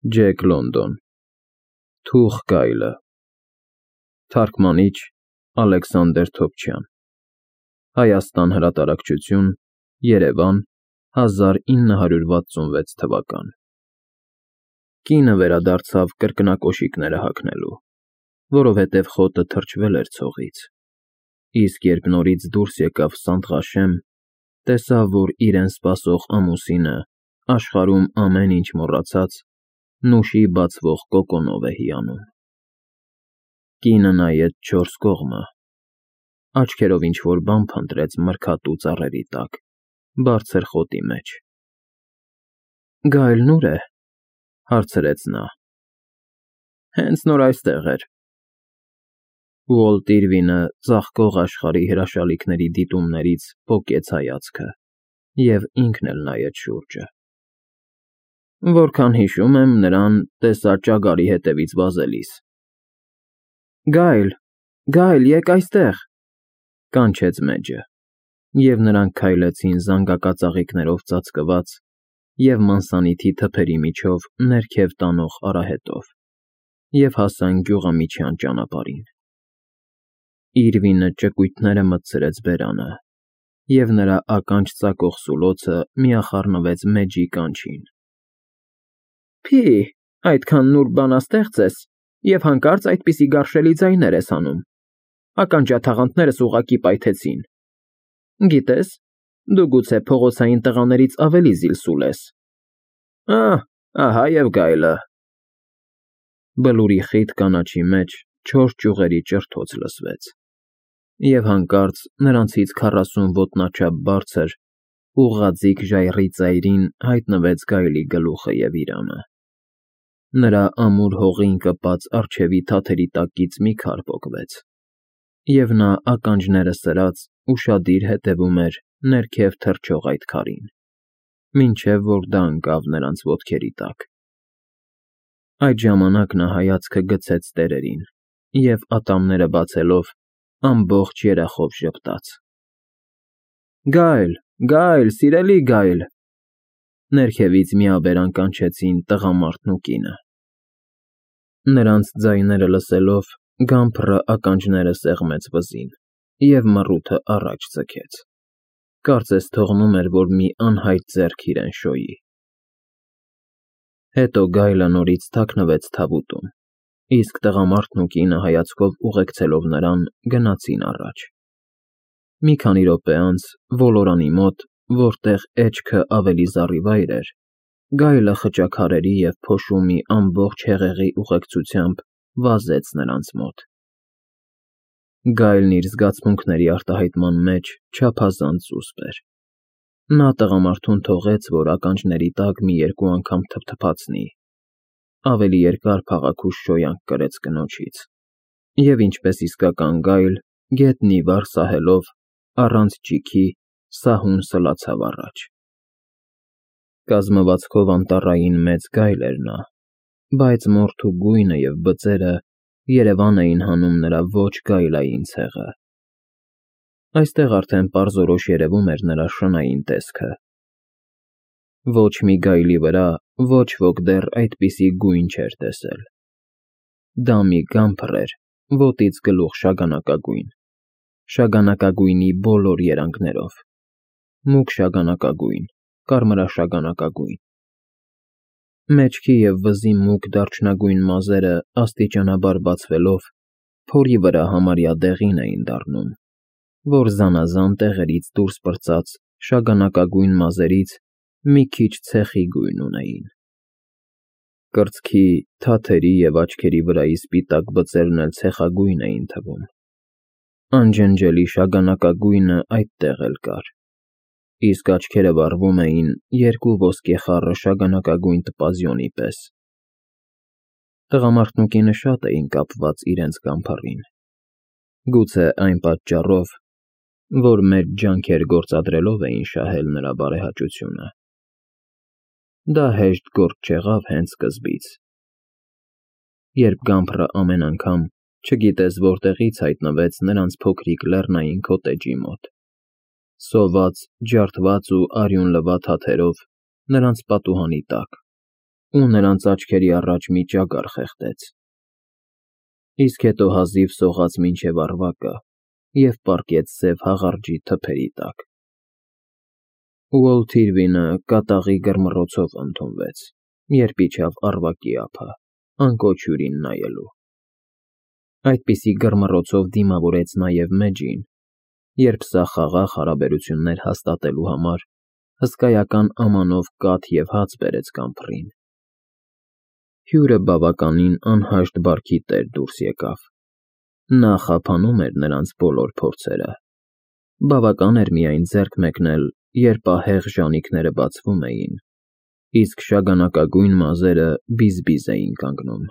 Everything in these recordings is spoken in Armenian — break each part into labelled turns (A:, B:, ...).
A: Ջեք Լոնդոն Թուղ գայլը Թարգմանիչ Ալեքսանդր Թոփչյան Հայաստան հրատարակչություն Երևան 1966 թվական Կինը վերադարձավ կրկնակոշիկները հագնելու, որովհետև խոտը թրջվել էր ցողից, իսկ երբ նորից դուրս եկավ Սանտղաշեմ, տեսավ, որ իրեն սպասող ամուսինը, աշխարհում ամեն ինչ մոռացած, նուշի բացվող կոկոնով է հիանում։ Կինը նայեց չորս կողմը, աչքերով ինչ-որ բան փնտրեց մրգատու ծառերի տակ, բարձր խոտի մեջ։ Գայլն ո՞ւր է, հարցրեց նա։ Հենց նոր այստեղ էր։ Ուոլտ Իրվինը ծաղկող աշխարհի հրաշալիքների դիտումներից պոկեց հայացքը և ինքն էլ նայեց շուրջը։ Որքան հիշում եմ, նրան տեսա ճագարի հետևից վազելիս։ Գայլ, եկ այստեղ, կանչեց մեջը, և նրանք քայլեցին զանգակածաղիկներով ծածկված և մանսանիթի թփերի միջով ներքև տանող արահետով և հասան գյուղամիջյան ճանապարհին։ Իրվինը ճկույթները մտցրեց բերանը, և նրա ականջ ծակող սուլոցը միախառնվեց մեջի կանչին։ Փի, այդքան նուրբ բանաստեղծ ես և հանկարծ այդպիսի գարշելի ձայներ ես անում, ականջաթաղանթներս ուղղակի պայթեցին։ Գիտես, դու գուցե փողոցային տղաներից ավելի զիլսուլ ես։ Ահա և գայլը։ Բլուրի խիտ կանաչի մեջ չորս ճյուղերի ճրթոց լսվեց, և հանկարծ նրանցից 40 ոտնաչափ բարձր, ուղղաձիգ ժայռի ծայրին հայտնվեց գայլի գլուխը և իրանը։ Նրա ամուր հողին կպած առջևի թաթերի տակից մի քար պոկվեց, և նա ականջները սրած ուշադիր հետևում էր ներքև թռչող այդ քարին, մինչև որ դա ընկավ նրանց ոտքերի տակ։ Այդ ժամանակ նա հայացքը գցեց տերերին և, ատամները բացելով, ամբողջ երախով ժպտաց. Գայլ, սիրելի Գայլ… Ներքևից միաբերան կանչեցին տղամարդն ու կինը։ Նրանց ձայները լսելով, Գամփրը ականջները սեղմեց վզին և մռութը առաջ ձգեց, կարծես թողնում էր, որ մի անհայտ ձեռք իրեն շոյի։ Հետո գայլը նորից թաքնվեց թավուտում, իսկ տղամարդն ու կինը հայացքով ուղեկցելով նրան գնացին առաջ։ Մի քանի րոպե անց ոլորանի մոտ, որտեղ էջքը ավելի զառիվայր էր, գայլը խճաքարերի և փոշու մի ամբողջ հեղեղի ուղեկցությամբ վազեց նրանց մոտ։ Գայլն իր զգացմունքների արտահայտման մեջ չափազանց զուսպ էր։ Նա տղամարդուն թողեց, որ ականջների տակ մի երկու անգամ թփթփացնի, ավելի երկար փաղաքուշ շոյանք կրեց կնոջից և, ինչպես իսկական գայլ, գետնի վար սահելով, առանց ճիգի սահուն սլացավ առաջ։ Կազմվածքով անտառային մեծ գայլ էր նա, բայց մորթու գույնը և բծերը Երևան էին հանում նրա ոչ գայլային ցեղը։ Այստեղ արդեն պարզորոշ երևում էր նրա շնային տեսքը։ Ոչ մի գայլի վրա ոչ ոք դեռ այդպիսի գույն չէր տեսել։ Դա մի գամփր էր, ոտից գլուխ շագանակագույն, շագանակագույնի բոլոր երանգներով, մուգ շագանակագույն, կարմրաշագանակագույն։ Մեջքի և վզի մուգ դարչնագույն մազերը աստիճանաբար բացվելով, փորի վրա համարյա դեղին էին դառնում, որ զանազան տեղերից դուրս պրծած շագանակագույն մազերից մի քիչ ցեխի գույն ունեին։ Կրծքի, թաթերի և աչքերի վրայի սպիտակ բծերն էլ ցեխագույն էին թվում։ Անջնջելի շագանակագույնը այդտեղ էլ կար, իսկ աչքերը վառվում էին երկու ոսկեխառը շագանակագույն տպազյոնի պես։ Տղամարդն ու կինը շատ էին կապված իրենց գամփռին, գուցե այն պատճառով, որ մեծ ջանքեր գործադրելով էին շահել նրա բարեհաճությունը։ Դա հեշտ գործ չեղավ հենց սկզբից, երբ Գամփրը ամեն անգամ, չգիտես որտեղից հայտնվեց նրանց փոքրիկ լեռնային քոտեջի մոտ, սոված, ջարդված ու արյուն լվա թաթերով նրանց պատուհանի տակ, ու նրանց աչքերի առաջ մի ճագար խեղդեց։ Իսկ հետո հազիվ սողաց մինչև առվակը և պառկեց սև հաղարջի թփերի տակ։ Ուոլթ Իրվինը կատաղի գրմռոցով ընդունվեց, երբ իջավ առվակի ափը, անկոչ հյուրին նայելու։ Այդպիսի գրմռոցով դիմավորեց նաև Մեջին, երբ սա խաղաղ հարաբերություններ հաստատելու համար հսկայական ամանով կաթ և հաց բերեց կամփռին։ Հյուրը բավականին անհաշտ բարքի տեր դուրս եկավ։ Նա խափանում էր նրանց բոլոր փորձերը։ Բավական էր միայն ձեռք մեկնել, երբ ահեղ ժանիքները բացվում էին, իսկ շագանակագույն մազերը բիզ-բիզ էին կանգնում։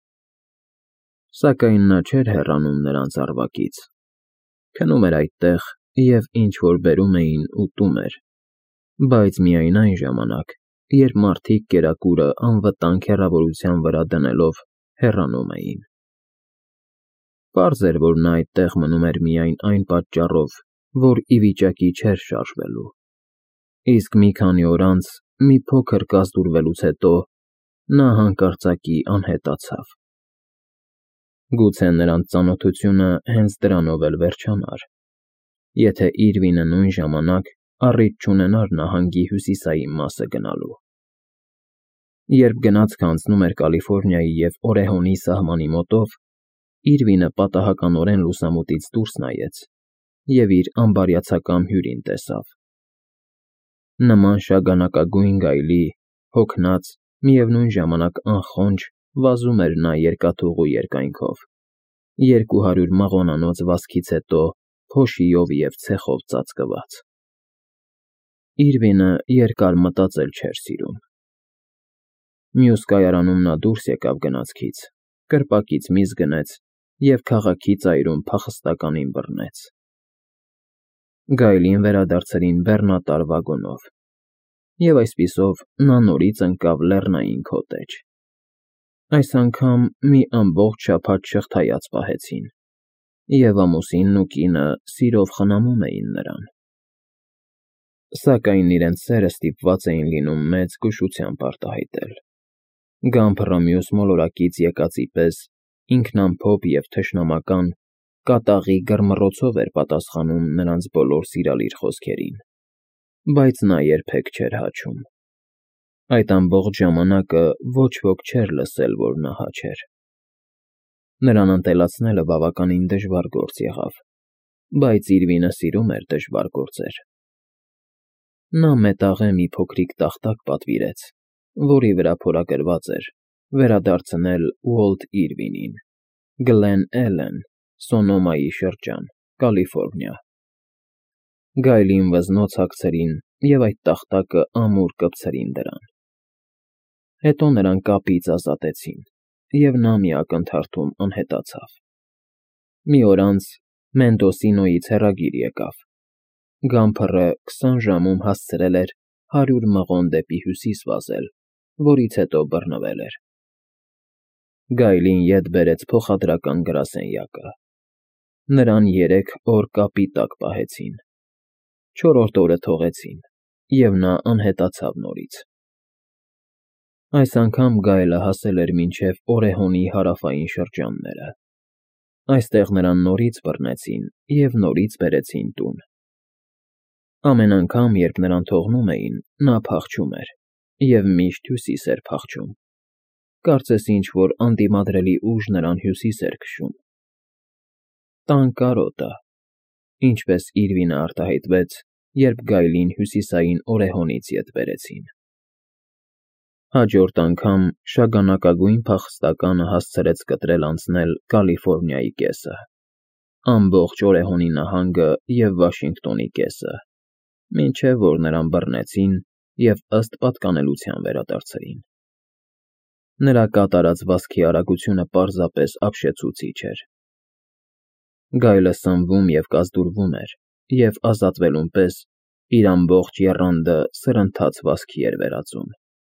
A: Սակայն նա չէր հեռանում նրանց առվակից։ Քնում էր այդտեղ և ինչ-որ բերում էին ուտում էր, բայց միայն այն ժամանակ, երբ մարդիկ կերակուրը անվտանգ հեռավորության վրա դնելով հեռանում էին։ Պարզ էր, որ նա այդտեղ մնում էր միայն այն պատճառով, որ ի վիճակի չէր շարժվելու։ Իսկ մի քանի օր անց, մի փոքր կազդուրվելուց հետո, նա հանկարծակի անհետացավ։ Գուցե նրանց ծանոթությունը հենց դրանով էլ վերջանար, եթե Իրվինը նույն ժամանակ առիթ չունենար նահանգի հյուսիսային մասը գնալու։ Երբ գնացքը անցնում էր Կալիֆոռնիայի և Օրեհոնի սահմանի մոտով, Իրվինը պատահականորեն լուսամուտից դուրս նայեց և իր ամբարյացակամ հյուրին տեսավ։ Նման շագանակագույն գայլի, հոգնած, միևնույն ժամանակ անխոնջ վազում էր նա երկաթուղու երկայնքով, 200 մաղոնանոց վազքից հետո փոշիով և ցեխով ծածկված։ Իրվինը երկար մտածել չէր սիրում։ Մյուս կայարանում նա դուրս եկավ գնացքից, կրպակից միս գնեց և քաղաքի ծայրում փախստականին բռնեց։ Գայլին վերադարձրին բեռնատար վագոնով, և այսպիսով նա նորից ընկավ լեռնային քոտեջ։ Այս անգամ մի ամբողջ շաբաթ շղթայած պահեցին, և ամուսինն ու կինը սիրով խնամում էին նրան։ Սակայն իրենց սերը ստիպված էին լինում մեծ զգուշությամբ արտահայտել։ Գամփռը մյուս մոլորակից եկածի պես ինքնամփոփ և թշնամական կատաղի գրմռոցով էր պատասխանում նրանց բոլոր սիրալիր խոսքերին, բայց նա երբեք չէր հաչում։ Այդ ամբողջ ժամանակը ոչ ոք չէր լսել, որ նա հաչեր։ Նրան ընտելացնելը բավականին դժվար գործ եղավ, բայց Իրվինը սիրում էր դժվար գործեր։ Նա մետաղե մի փոքրիկ տախտակ պատվիրեց, որի վրա փորագրված էր «Վերադարձնել Ուոլթ Իրվինին, Գլեն Էլեն, Սոնոմայի շրջան, Կալիֆոռնիա»։ Գայլին վզնոց հագցրին և այդ տախտակը ամուր կպցրին դրան։ Հետո նրան կապից ազատեցին, և նա մի ակնթարթում անհետացավ։ Մի օր անց Մենդոսինոյից հեռագիր եկավ։ Գամփռը 20 ժամում հասցրել էր 100 մղոն դեպի հյուսիս վազել, որից հետո բռնվել էր։ Գայլին ետ բերեց փոխադրական գրասենյակը։ Նրան 3 օր կապի տակ պահեցին։ 4-րդ օրը թողեցին, և նա անհետացավ նորից։ Այս անգամ գայլը հասել էր մինչև Օրեհոնի հարավային շրջանները։ Այստեղ նրան նորից բռնեցին և նորից բերեցին տուն։ Ամեն անգամ, երբ նրան թողնում էին, նա փախչում էր և միշտ հյուսիս էր փախչում։ Կարծես ինչ-որ անդիմադրելի ուժ նրան հյուսիս էր քշում։ Տան կարոտը, ինչպես Իրվինը արտահայտվեց, երբ գայլին հյուսիսային Օրեհոնից ետ բերեցին։ Հաջորդ անգամ շագանակագույն փախստականը հասցրեց կտրել անցնել Կալիֆոռնիայի կեսը, ամբողջ Օրեհոնի նահանգը և Վաշինգտոնի կեսը, մինչև որ նրան բռնեցին և ըստ պատկանելության վերադարձրին։ Նրա կատարած վազքի արագությունը պարզապես ապշեցուցիչ էր։ Գայլը սնվում և կազդուրվում էր, և ազատվելուն պես իր ամբողջ եռանդը սրընթաց վազքի էր վերածում։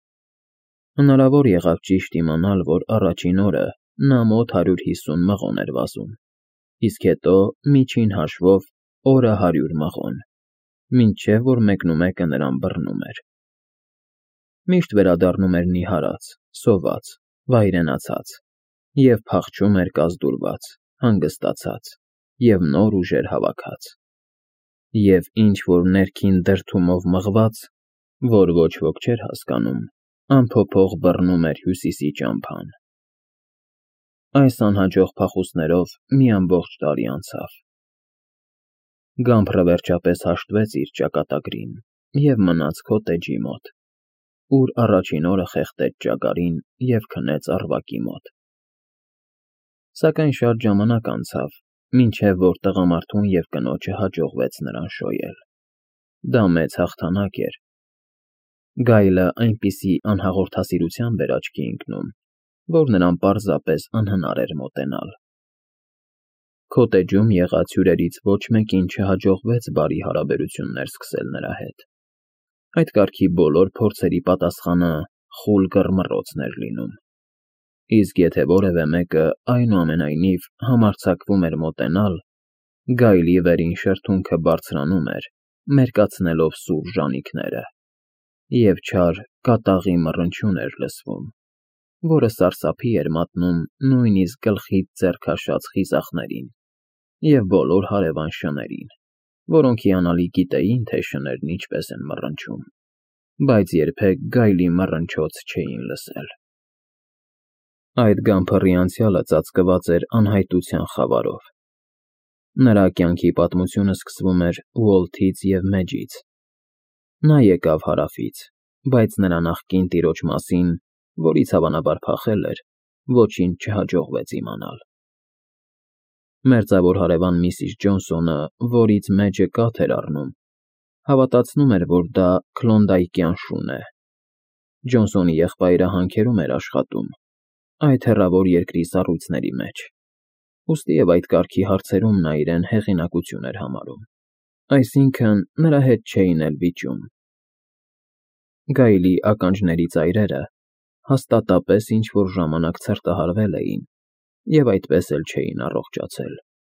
A: Հնարավոր եղավ ճիշտ իմանալ, որ առաջին օրը նա մոտ 150 մղոն էր վազում, իսկ հետո միջին հաշվով օրը 100 մղոն, մինչև որ մեկնումեկը նրան բռնում էր։ Միշտ վերադառնում էր նիհարած, սոված, վայրենացած և փախչում էր կազդուրված, հանգստացած և նոր ուժեր հավաքած։ Եվ ինչ-որ ներքին դրդումով մղված, որ ոչ ոք չէր հասկանում, անփոփոխ բռնում էր հյուսիսի ճամփան։ Այս անհաջող փախուստներով մի ամբողջ տարի անցավ։ Գամբրը վերջապես հաշտվեց իր ճակատագրին և մնաց քոտեջի մոտ, ուր առաջին օրը խեղդեց ճագարին և քնեց առվակի մոտ։ Սակայն շատ ժամանակ անցավ, մինչև որ տղամարդուն և կնոջը հաջողվեց նրան շոյել։ Դա մեծ հաղթանակ էր։ Գայլը այնպիսի անհաղորդասիրությամբ էր աչքի ընկնում, որ նրան պարզապես անհնար էր մոտենալ։ Քոտեջում եղած հյուրերից ոչ մեկին չհաջողվեց բարի հարաբերություններ սկսել նրա հետ։ Այդ կարգի բոլոր փորձերի պատասխանը խուլ կռմռոցն էր լինում։ Իսկ եթե որևէ մեկը այնուամենայնիվ համարձակվում էր մոտենալ, գայլի վերին շրթունքը բարձրանում էր, մերկացնելով սուր ժանիքները, և չար կատաղի մռնչյուն էր լսվում, որը սարսափի էր մատնում նույնիսկ գլխից ձեռքաշած խիզախներին և բոլոր հարևան շներին, որոնք հիանալի գիտեին, թե շներն ինչպես են մռնչում, բայց երբեք գայլի մռնչոց չէին լսել։ Այդ գամբրի անցյալը ծածկված էր անհայտության խավարով։ Նրա կյանքի պատմությունը սկսվում էր Ուոլթից և Մեջից։ Նա եկավ հարավից, բայց նրա նախկին տիրոջ մասին, որից հավանաբար փախել էր, ոչինչ չհաջողվեց իմանալ։ Մերձավոր հարևան Միսիս Ջոնսոնը, որից Մեջը կաթ էր առնում, հավատացնում էր, որ դա քլոնդայքյան շուն է։ Ջոնսոնի եղբայրը հանքերում էր աշխատում, այդ հեռավոր երկրի սառույցների մեջ, ուստի և այդ կարգի հարցերում նա իրեն հեղինակություն էր համարում, այսինքն նրա հետ չէին էլ վիճում։ Գայլի ականջների ծայրերը հաստատապես ինչ-որ ժամանակ ցրտահարվել էին և այդպես էլ չէին առողջացել։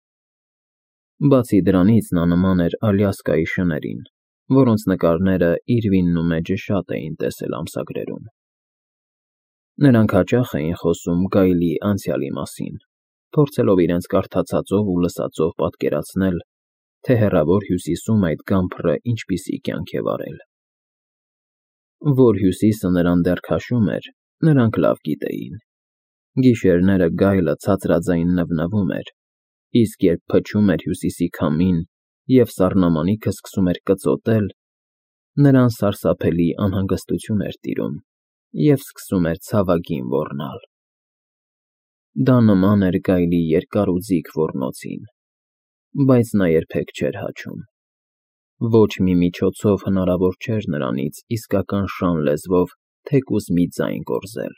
A: Բացի դրանից նա նման էր Ալյասկայի շներին, որոնց նկարները Իրվինն ու Մեջը շատ էին տեսել ամսագրերում։ Նրանք հաճախ էին խոսում գայլի անցյալի մասին, փորձելով իրենց կարդացածով ու լսածով պատկերացնել, թե հեռավոր հյուսիսում այդ գամբրը ինչպիսի կյանք է վարել։ Որ հյուսիսը նրան դեռ քաշում էր, նրանք լավ գիտեին։ Գիշերները գայլը ցածրաձայն նվնվում էր, իսկ երբ փչում էր հյուսիսի քամին և սառնամանիքը սկսում էր կծոտել, նրան սարսափելի անհանգստություն էր տիրում և սկսում էր ցավագին ոռնալ։ Դա նման էր գայլի երկար ու ձիգ ոռնոցին, բայց նա երբեք չէր հաչում։ Ոչ մի միջոցով հնարավոր չէր նրանից իսկական շան լեզվով թեկուզ մի ձայն կորզել։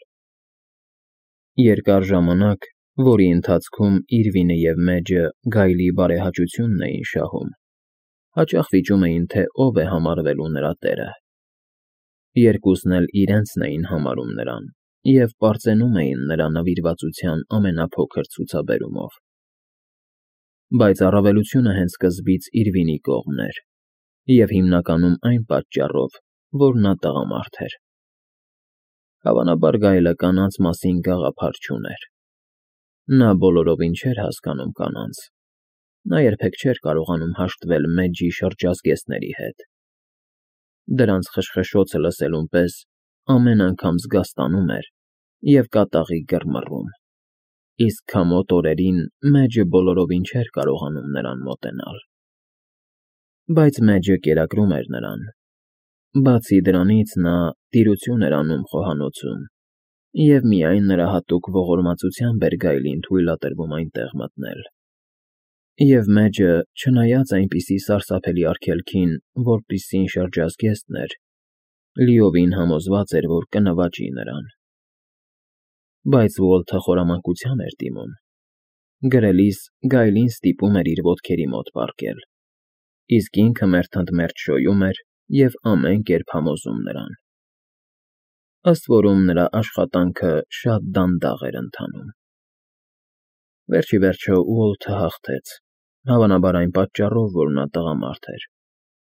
A: Երկար ժամանակ, որի ընթացքում Իրվինը և Մեջը գայլի բարեհաճությունն էին շահում, հաճախ վիճում էին, թե ով է համարվելու նրա տերը։ Երկուսն էլ իրենցն էին համարում նրան և պարծենում էին նրա նվիրվածության ամենափոքր ցուցաբերումով։ Բայց առավելությունը հենց սկզբից Իրվինի կողմն էր, և հիմնականում այն պատճառով, որ նա տղամարդ էր։ Հավանաբար գայլը կանանց մասին գաղափար չուներ։ Նա բոլորովին չէր հասկանում կանանց։ Նա երբեք չէր կարողանում հաշտվել Մեջի շրջազգեստների հետ։ Դրանց խշխշոցը լսելուն պես ամեն անգամ զգաստանում էր և կատաղի գրմռում, իսկ քամոտ օրերին Մեջը բոլորովին չէր կարողանում նրան մոտենալ։ Բայց Մեջը կերակրում էր նրան։ Բացի դրանից նա տիրություն էր անում խոհանոցում, և միայն նրա հատուկ ողորմածությամբ էր գայլին թույլատրվում այնտեղ մտնել։ Եվ Մեջը, չնայած այնպիսի սարսափելի արգելքին, որպիսին շրջազգեստն էր, լիովին համոզված էր, որ կնվաճի նրան։ Բայց Ուոլթը խորամանկության էր դիմում։ Գրելիս գայլին ստիպում էր իր ոտքերի մոտ պառկել, իսկ ինքը մերթընդմերթ շոյում էր և ամեն կերպ համոզում նրան։ Ըստ որում նրա աշխատանքը շատ դանդաղ էր ընթանում։ Վերջիվերջո Ուոլթը հաղթեց, հավանաբար այն պատճառով, որ նա տղամարդ էր։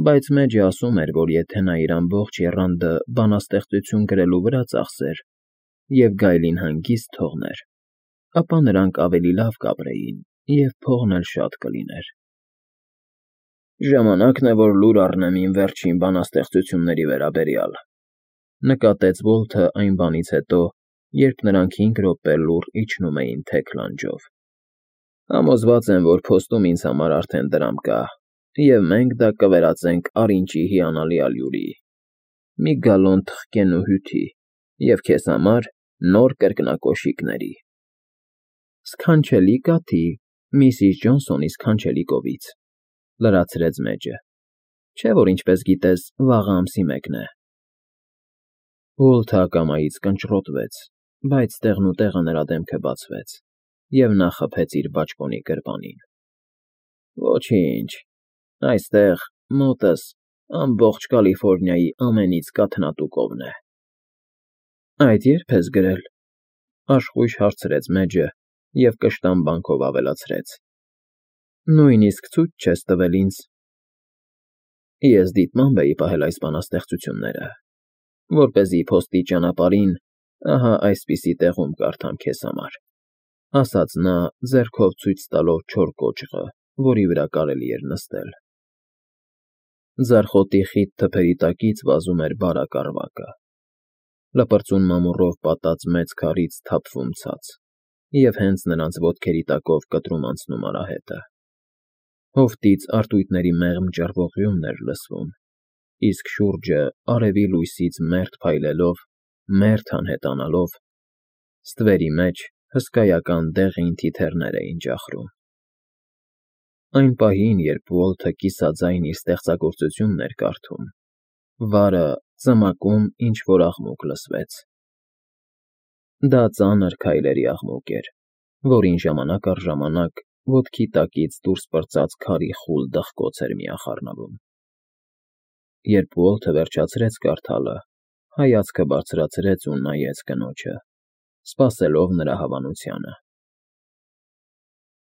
A: Բայց մեջը ասում էր, որ եթե նա իր ամբողջ եռանդը բանաստեղծություն գրելու վրա ծախսեր և գայլին հանգիստ թողներ, ապա նրանք ավելի լավ կապրեին և փողն էլ շատ կլիներ։ Ժամանակն է, որ լուր առնեմ իմ վերջին բանաստեղծությունների վերաբերյալ, նկատեց Վոլթը այն բանից հետո, երբ նրանք 5 րոպե լուռ իջնում էին թեք լանջով։ Համոզված եմ, որ փոստում ինձ համար արդեն դրամ կա, և մենք դա կվերածենք Արինջի հիանալի ալյուրի, մի գալոն թխկենու հյութի և քեզ համար նոր կրկնակոշիկների։ Սքանչելի կաթի, Միսիս Ջոնսոնի սքանչելի կովից, լրացրեց Մեջը, չէ՞ որ ինչպես գիտես, վաղը ամսի 1-ն է։ Վոլթը ակամայից կնճռոտվեց, բայց տեղնուտեղը նրա դեմքը բացվեց, և նա խփեց իր բաճկոնի գրպանին։ Ոչինչ, այստեղ, մոտս, ամբողջ Կալիֆոռնիայի ամենից կաթնատու կովն է։ Այդ ե՞րբ ես գրել, աշխույժ հարցրեց Մեջը և կշտամբանքով ավելացրեց. Նույնիսկ ցույց չես տվել ինձ։ Ես դիտմամբ էի պահել այս բանաստեղծությունները, որպեսզի փոստի ճանապարհին ահա այսպիսի տեղում կարդամ քեզ համար, ասաց նա, ձեռքով ցույց տալով չոր կոճղը, որի վրա կարելի էր նստել։ Ձարխոտի խիտ թփերի տակից վազում էր բարակ առվակը, լպրծուն մամուռով պատած մեծ քարից թափվում ցած, և հենց նրանց ոտքերի տակով կտրում անցնում արահետը։ Հովտից արծույթների մեղմ ճռվողյունն էր լսվում, իսկ շուրջը արևի լույսից մերթ փայլելով, մերթ անհետանալով, ստվերի մեջ հսկայական դեղին թիթեռներ էին ճախրում։ Այն պահին, երբ Վոլթը կիսաձայն իր ստեղծագործությունն էր կարդում, վարը ծմակում ինչ֊որ աղմուկ լսվեց։ Դա ծանր քայլերի աղմուկ էր, որին ժամանակ առ ժամանակ ոտքի տակից դուրս պրծած քարի խուլ դխկոց էր միախառնվում։ Երբ Վոլթը վերջացրեց կարդալը, հայացքը բարձրացրեց ու նայեց կնոջը, սպասելով նրա հավանությանը։